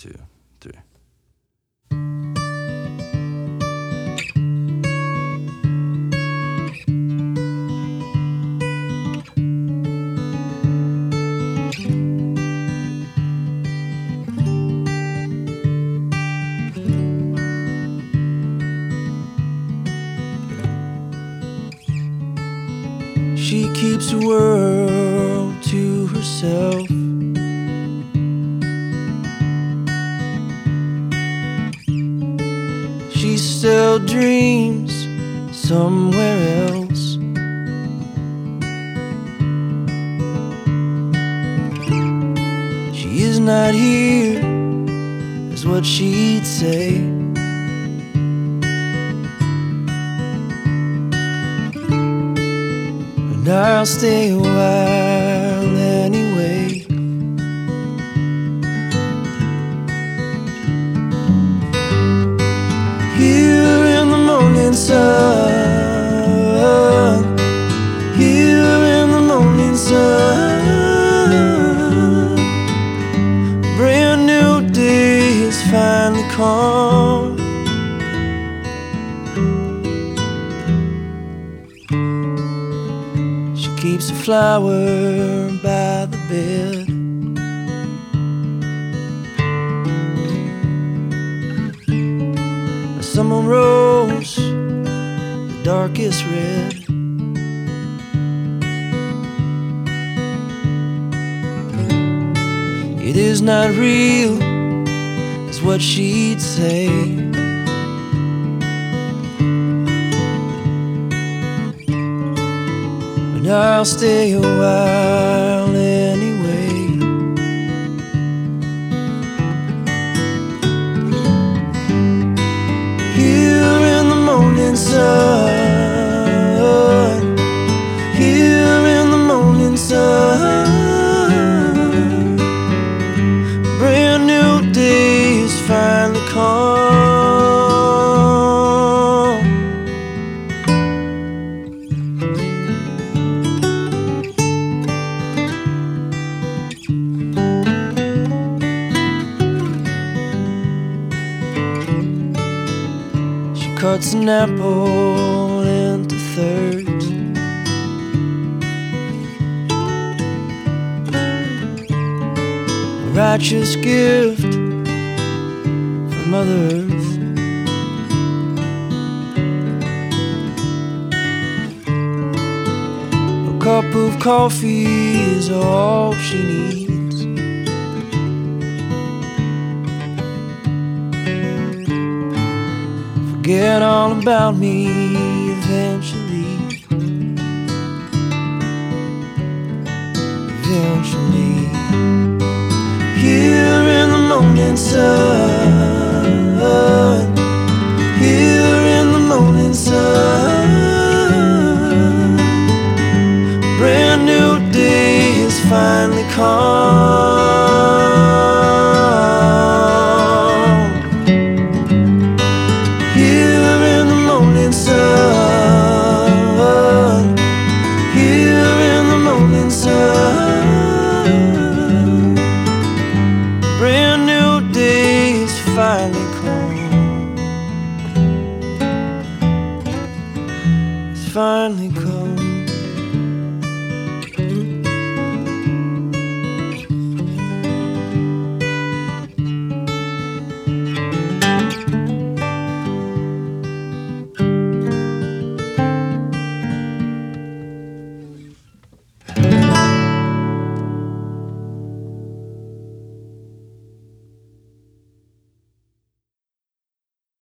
2, 3. She keeps the world to herself. She still dreams somewhere else. She is not here, is what she'd say. And I'll stay a while anyway. Here in the morning sun, here in the morning sun, a brand new day has finally come. She keeps a flower by the bed. Summer rose, the darkest red. It is not real, is what she'd say. But I'll stay a while anyway. Sun, here in the morning sun, a brand new day has finally come. She cuts an apple into thirds. A righteous gift from Mother Earth. A cup of coffee is all she needs. Forget all about me eventually. Eventually. Here in the morning sun, here in the morning sun, a brand new day has finally come. Here in the morning sun, here in the morning sun, brand new day is finally come. It's finally come.